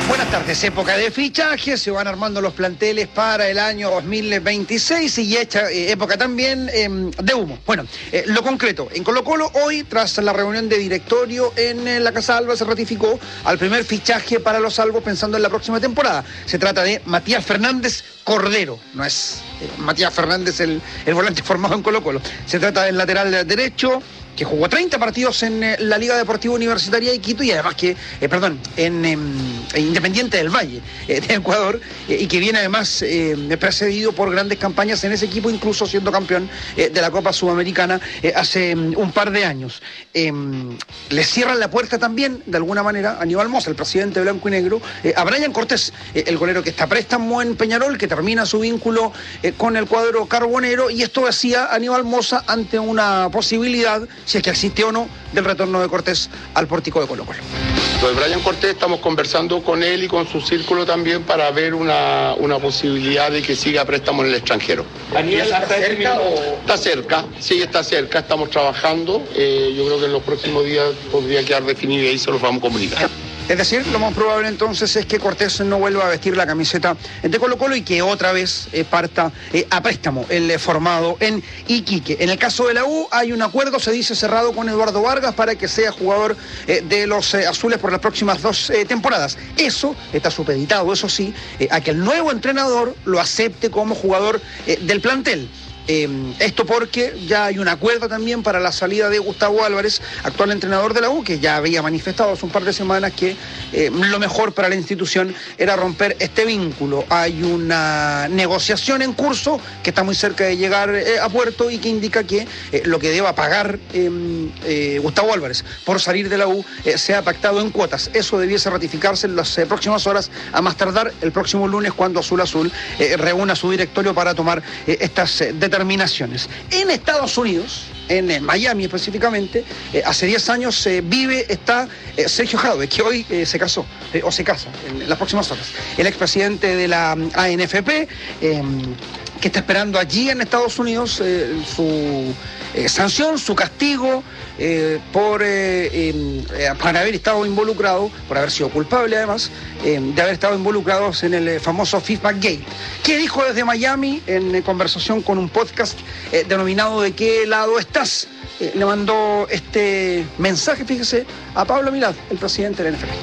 Buenas tardes, época de fichajes, se van armando los planteles para el año dos mil veintiséis y hecha, eh, época también eh, de humo. Bueno, eh, lo concreto, en Colo Colo hoy, tras la reunión de directorio en eh, la Casa Alba, se ratificó al primer fichaje para los Albos pensando en la próxima temporada. Se trata de Matías Fernández Cordero, no es eh, Matías Fernández el, el volante formado en Colo Colo. Se trata del lateral derecho, que jugó treinta partidos en eh, la Liga Deportiva Universitaria de Quito y además que, eh, perdón, en eh, Independiente del Valle eh, de Ecuador eh, y que viene además eh, precedido por grandes campañas en ese equipo, incluso siendo campeón eh, de la Copa Sudamericana eh, hace um, un par de años. Eh, le cierran la puerta también, de alguna manera, a Aníbal Mosa, el presidente de Blanco y Negro, eh, a Brian Cortés, eh, el golero que está a préstamo en Peñarol, que termina su vínculo eh, con el cuadro carbonero, y esto decía Aníbal Mosa ante una posibilidad, si es que existe o no, del retorno de Cortés al pórtico de Colo Colo. Lo de Brian Cortés estamos conversando con él y con su círculo también para ver una, una posibilidad de que siga préstamo en el extranjero. ¿Aníbal está cerca o...? Está cerca, sí, está cerca, estamos trabajando. Eh, yo creo que en los próximos días podría quedar definido y ahí se los vamos a comunicar. Es decir, lo más probable entonces es que Cortés no vuelva a vestir la camiseta de Colo Colo y que otra vez eh, parta eh, a préstamo el eh, formado en Iquique. En el caso de la U hay un acuerdo, se dice, cerrado con Eduardo Vargas para que sea jugador eh, de los eh, azules por las próximas dos eh, temporadas. Eso está supeditado, eso sí, eh, a que el nuevo entrenador lo acepte como jugador eh, del plantel. Eh, esto porque ya hay un acuerdo también para la salida de Gustavo Álvarez, actual entrenador de la U, que ya había manifestado hace un par de semanas que eh, lo mejor para la institución era romper este vínculo. Hay una negociación en curso que está muy cerca de llegar eh, a puerto y que indica que eh, lo que deba pagar eh, eh, Gustavo Álvarez por salir de la U eh, sea pactado en cuotas. Eso debiese ratificarse en las eh, próximas horas, a más tardar el próximo lunes, cuando Azul Azul eh, reúna su directorio para tomar eh, estas eh, determinaciones. Terminaciones. En Estados Unidos, en eh, Miami específicamente, eh, hace diez años eh, vive, está eh, Sergio Jadwe, que hoy eh, se casó, eh, o se casa en, en las próximas horas. El expresidente de la A N F P, eh, que está esperando allí en Estados Unidos eh, su eh, sanción, su castigo eh, por, eh, eh, por haber estado involucrado, por haber sido culpable además, eh, de haber estado involucrados en el eh, famoso FIFA Gate. ¿Qué dijo desde Miami en eh, conversación con un podcast eh, denominado ¿De qué lado estás? Eh, le mandó este mensaje, fíjese, a Pablo Milad, el presidente del N F P.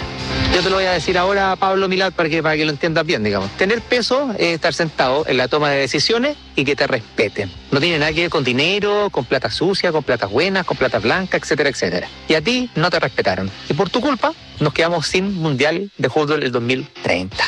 Yo te lo voy a decir ahora, Pablo Milad, para que, para que lo entiendas bien, digamos. Tener peso es estar sentado en la toma de decisiones y que te respeten. No tiene nada que ver con dinero, con plata sucia, con plata buenas, con plata blanca, etcétera, etcétera. Y a ti no te respetaron. Y por tu culpa nos quedamos sin Mundial de Fútbol el dos mil treinta.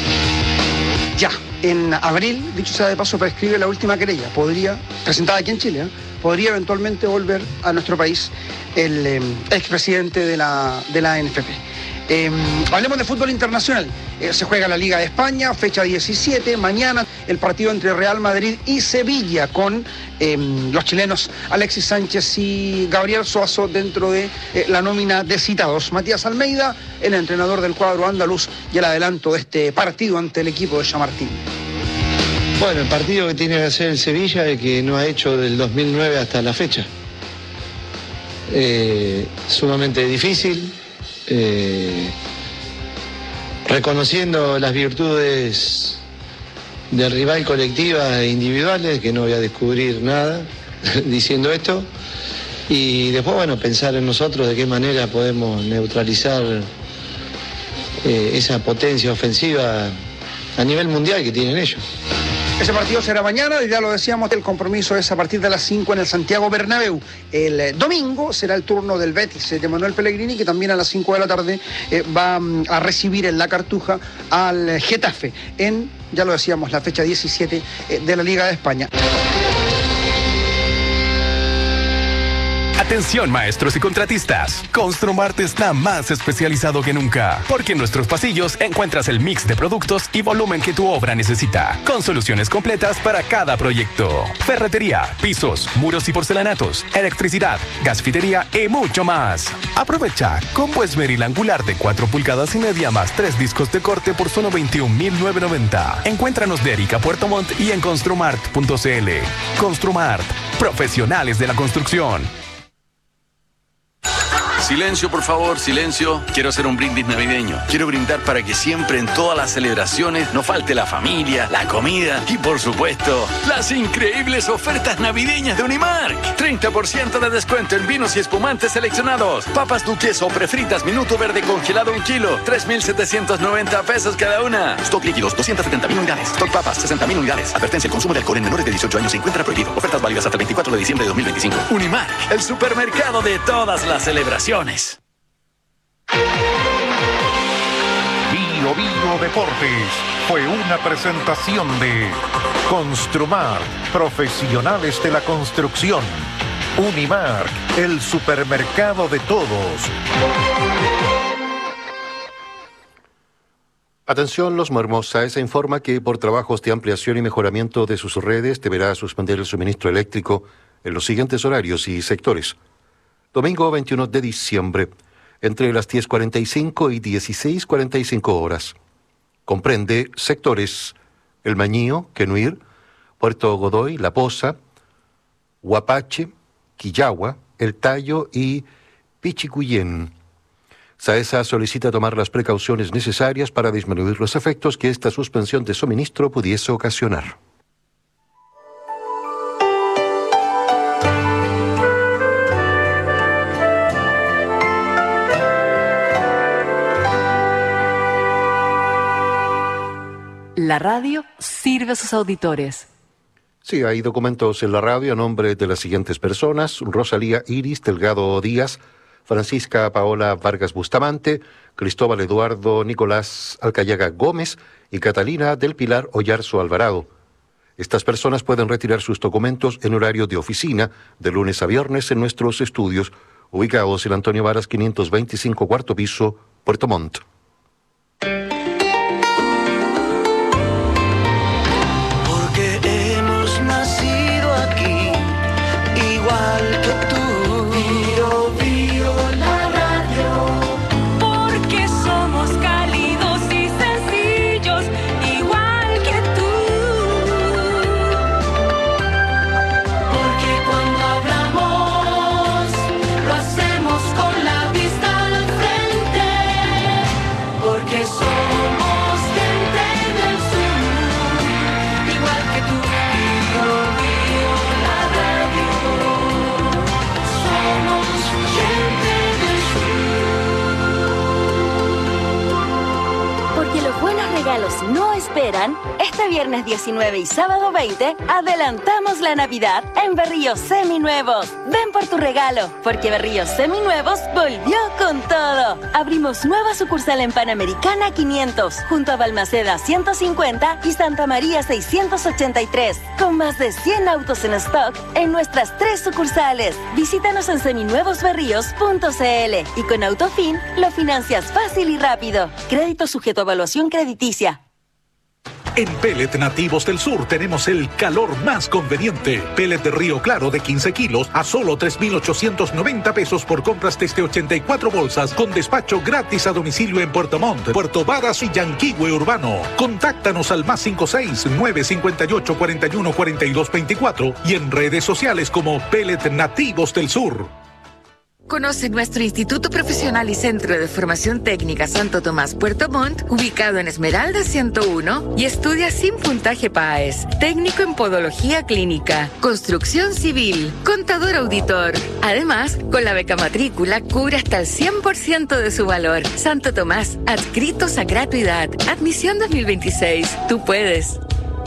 Ya, en abril, dicho sea de paso, prescribe la última querella. Podría, presentada aquí en Chile, ¿eh? podría eventualmente volver a nuestro país el eh, expresidente de la, de la A N F P. Eh, hablemos de fútbol internacional. Eh, se juega la Liga de España, fecha diecisiete, mañana el partido entre Real Madrid y Sevilla con eh, los chilenos Alexis Sánchez y Gabriel Suazo dentro de eh, la nómina de citados. Matías Almeida, el entrenador del cuadro andaluz, y el adelanto de este partido ante el equipo de Chamartín. Bueno, el partido que tiene que hacer el Sevilla es que no ha hecho del dos mil nueve hasta la fecha. Eh, sumamente difícil. Eh, reconociendo las virtudes del rival colectivas e individuales, que no voy a descubrir nada diciendo esto, y después, bueno, pensar en nosotros de qué manera podemos neutralizar eh, esa potencia ofensiva a nivel mundial que tienen ellos. Ese partido será mañana, y ya lo decíamos, el compromiso es a partir de las cinco en el Santiago Bernabéu. El eh, domingo será el turno del Betis eh, de Manuel Pellegrini, que también a las cinco de la tarde eh, va um, a recibir en la Cartuja al eh, Getafe en, ya lo decíamos, la fecha diecisiete eh, de la Liga de España. Atención, maestros y contratistas. Construmart está más especializado que nunca, porque en nuestros pasillos encuentras el mix de productos y volumen que tu obra necesita, con soluciones completas para cada proyecto. Ferretería, pisos, muros y porcelanatos, electricidad, gasfitería y mucho más. Aprovecha combo esmeril angular de cuatro pulgadas y media más tres discos de corte por solo veintiún mil novecientos noventa. Encuéntranos de Erika Puerto Montt y en construmart punto c l. Construmart, profesionales de la construcción. Silencio, por favor, silencio. Quiero hacer un brindis navideño. Quiero brindar para que siempre en todas las celebraciones no falte la familia, la comida y, por supuesto, las increíbles ofertas navideñas de Unimark. treinta por ciento de descuento en vinos y espumantes seleccionados. Papas duquesa o prefritas minuto verde congelado un kilo. tres mil setecientos noventa pesos cada una. Stock líquidos doscientas setenta mil unidades. Stock papas sesenta mil unidades. Advertencia: el consumo de alcohol en menores de dieciocho años se encuentra prohibido. Ofertas válidas hasta el veinticuatro de diciembre de dos mil veinticinco. Unimark, el supermercado de todas las celebraciones. Bio Bio Deportes fue una presentación de Construmar, profesionales de la construcción. Unimark, el supermercado de todos. Atención, Los Hermosa se informa que por trabajos de ampliación y mejoramiento de sus redes deberá suspender el suministro eléctrico en los siguientes horarios y sectores. Domingo veintiuno de diciembre, entre las diez cuarenta y cinco y dieciséis cuarenta y cinco horas. Comprende sectores El Mañío, Quenuir, Puerto Godoy, La Poza, Huapache, Quillagua, El Tallo y Pichicuyén. SAESA solicita tomar las precauciones necesarias para disminuir los efectos que esta suspensión de suministro pudiese ocasionar. La radio sirve a sus auditores. Sí, hay documentos en la radio a nombre de las siguientes personas: Rosalía Iris Delgado Díaz, Francisca Paola Vargas Bustamante, Cristóbal Eduardo Nicolás Alcayaga Gómez y Catalina del Pilar Ollarzo Alvarado. Estas personas pueden retirar sus documentos en horario de oficina de lunes a viernes en nuestros estudios, ubicados en Antonio Varas quinientos veinticinco, cuarto piso, Puerto Montt. Igual que tú, Bio Bio la radio, porque somos cálidos y sencillos, igual que tú, porque cuando hablamos lo hacemos con la vista al frente, porque somos gente del sur, igual que tú, Bio Bio la radio. Porque los buenos regalos no esperan, este viernes diecinueve y sábado veinte adelantamos la Navidad en Berríos Seminuevos. Ven por tu regalo, porque Berríos Seminuevos volvió con todo. Abrimos nueva sucursal en Panamericana quinientos, junto a Balmaceda ciento cincuenta y Santa María seiscientos ochenta y tres, con más de cien autos en stock en nuestras tres sucursales. Visítanos en seminuevos berríos punto c l y con Autofin lo financias fácil y rápido. Crédito sujeto a evaluación crediticia. En Pellet Nativos del Sur tenemos el calor más conveniente. Pellet de Río Claro de quince kilos a solo tres mil ochocientos noventa pesos por compras desde ochenta y cuatro bolsas, con despacho gratis a domicilio en Puerto Montt, Puerto Varas y Yanquihue Urbano. Contáctanos al más cinco seis nueve cinco ocho cuatro uno cuatro dos dos cuatro y en redes sociales como Pellet Nativos del Sur. Conoce nuestro Instituto Profesional y Centro de Formación Técnica Santo Tomás Puerto Montt, ubicado en Esmeralda ciento uno, y estudia sin puntaje P A E S, técnico en podología clínica, construcción civil, contador auditor. Además, con la beca matrícula cubre hasta el cien por ciento de su valor. Santo Tomás, adscritos a gratuidad. Admisión dos mil veintiséis. Tú puedes.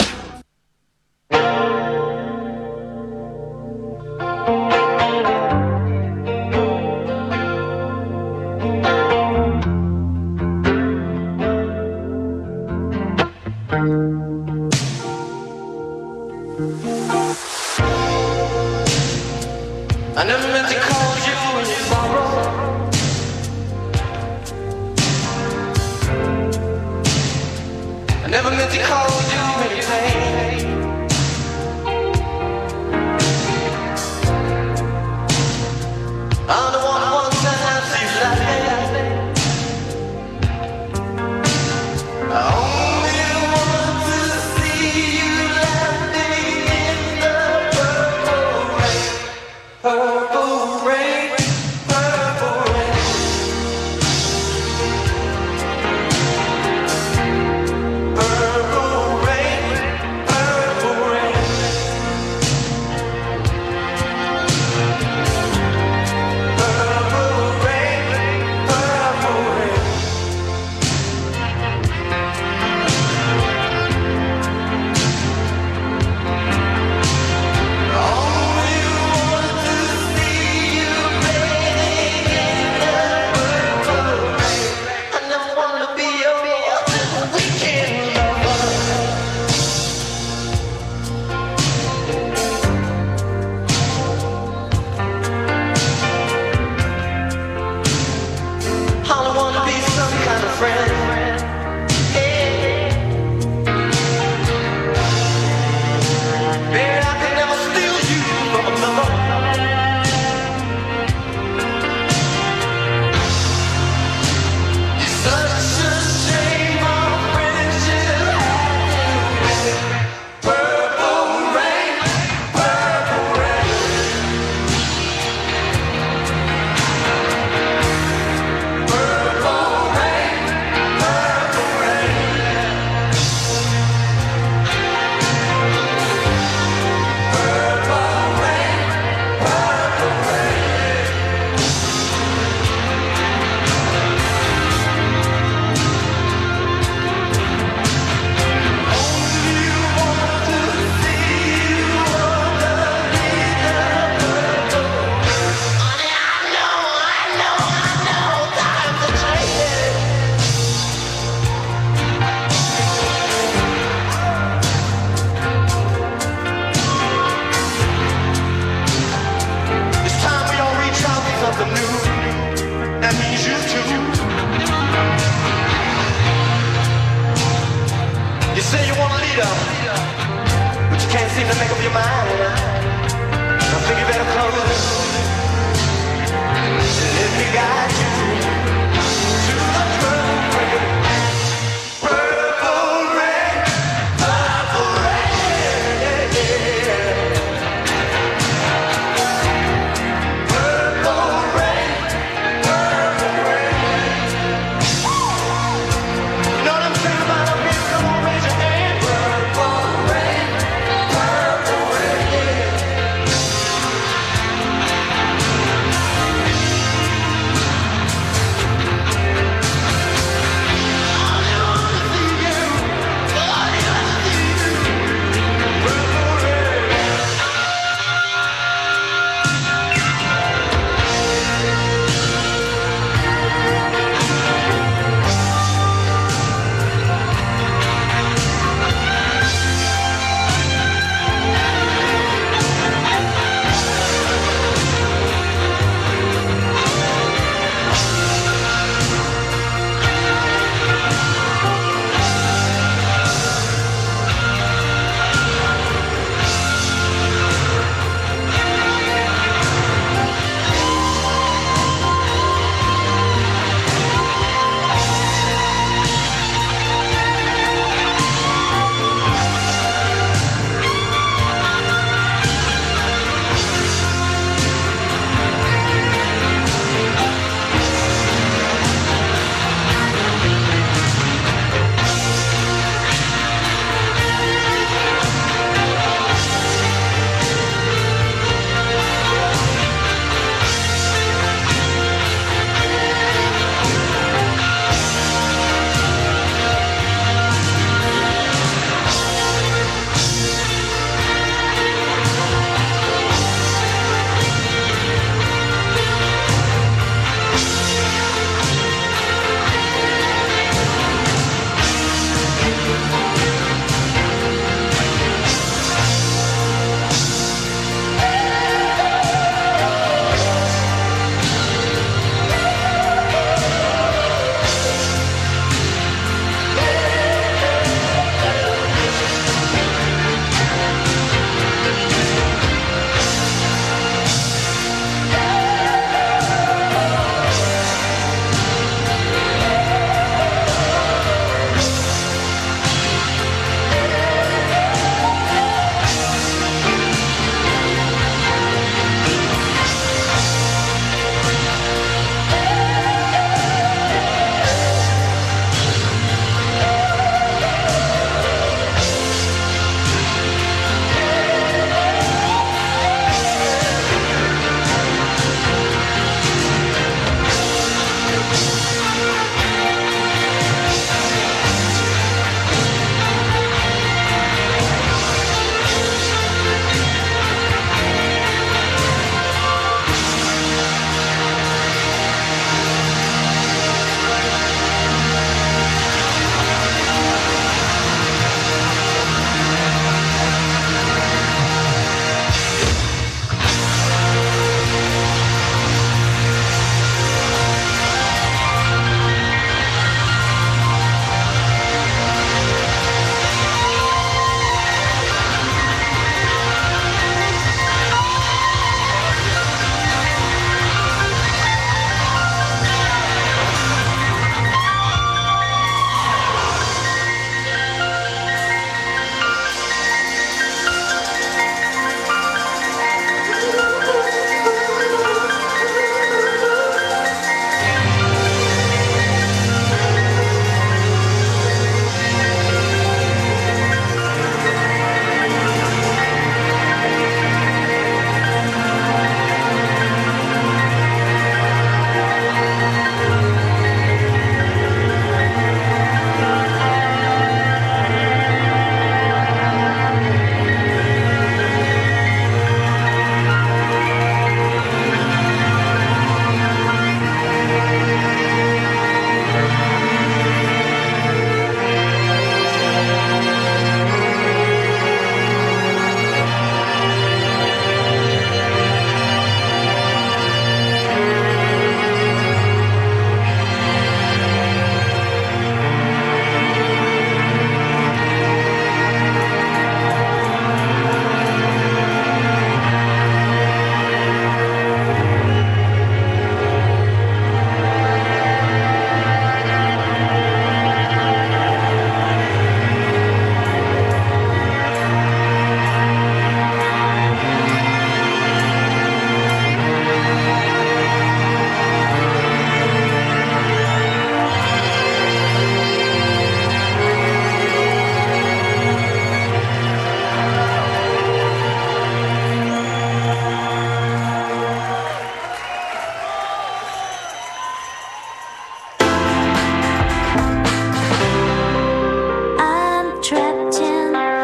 I never meant to call you when you sorrow. I never meant to call you when you pain. I'm the one who wants to have you laughing. I only want to see you laughing in the purple rain. Purple rain, purple rain. can't seem to make up your mind. I think you better close. Let me guide you to the purple rain. Purple rain, purple rain, yeah. Purple rain, purple rain. You know what I'm saying about up here? Come on, raise your hand. Purple rain, purple rain, yeah.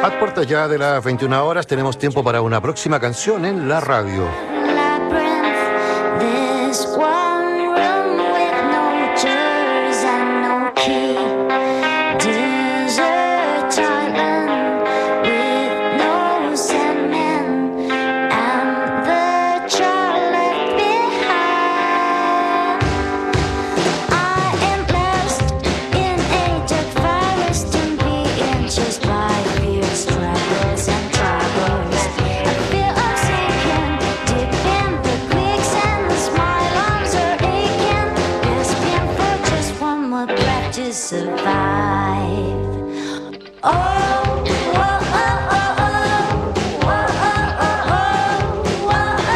A puertas ya de las veintiuna horas tenemos tiempo para una próxima canción en la radio. There's one room with no doors and no key. Desert island with no sandman and the child left behind. I am lost in a dark forest and being chased by fierce travelers and travelers. I feel I'm sinking deep in the quicksand. The smile arms are aching, gasping for just one more breath to survive. Oh, oh, oh, oh, oh, oh, oh, oh,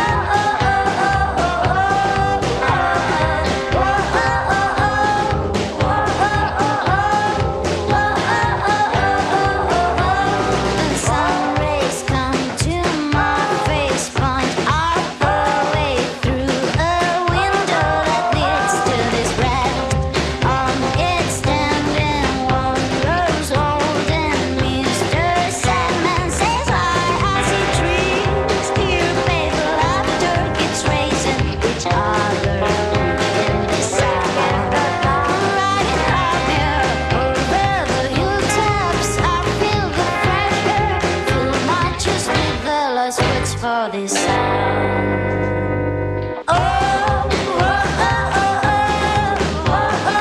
the sun rays come to my face, punch off a way through a window that leads to this red. On it standing one rose old, and Mister Sandman says I see trees here, baby, laughter gets raising each other in the sand. I'm riding up here over the hilltops. I feel the fresh air fill my chest with the last words for this sound. Oh, oh, oh, oh, oh,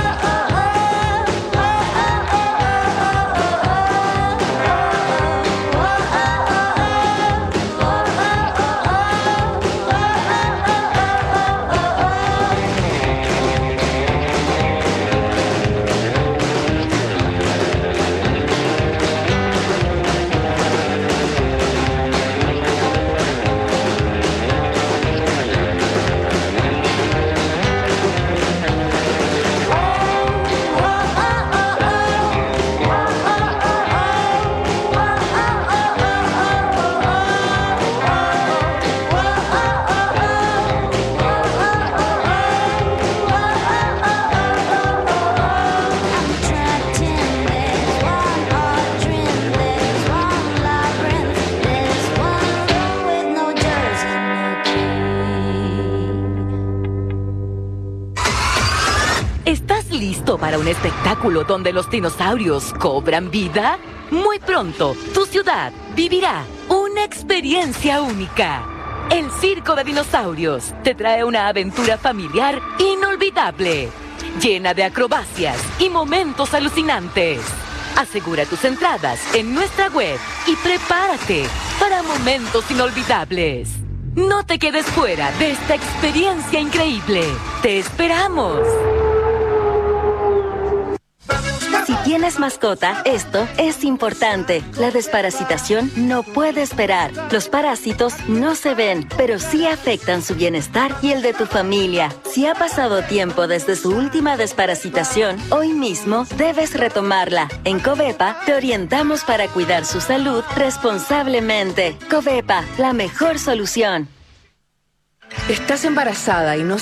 ¿Estás listo para un espectáculo donde los dinosaurios cobran vida? Muy pronto, tu ciudad vivirá una experiencia única. El Circo de Dinosaurios te trae una aventura familiar inolvidable, llena de acrobacias y momentos alucinantes. Asegura tus entradas en nuestra web y prepárate para momentos inolvidables. No te quedes fuera de esta experiencia increíble. ¡Te esperamos! Si tienes mascota, esto es importante. La desparasitación no puede esperar. Los parásitos no se ven, pero sí afectan su bienestar y el de tu familia. Si ha pasado tiempo desde su última desparasitación, hoy mismo debes retomarla. En Covepa te orientamos para cuidar su salud responsablemente. Covepa, la mejor solución. ¿Estás embarazada y no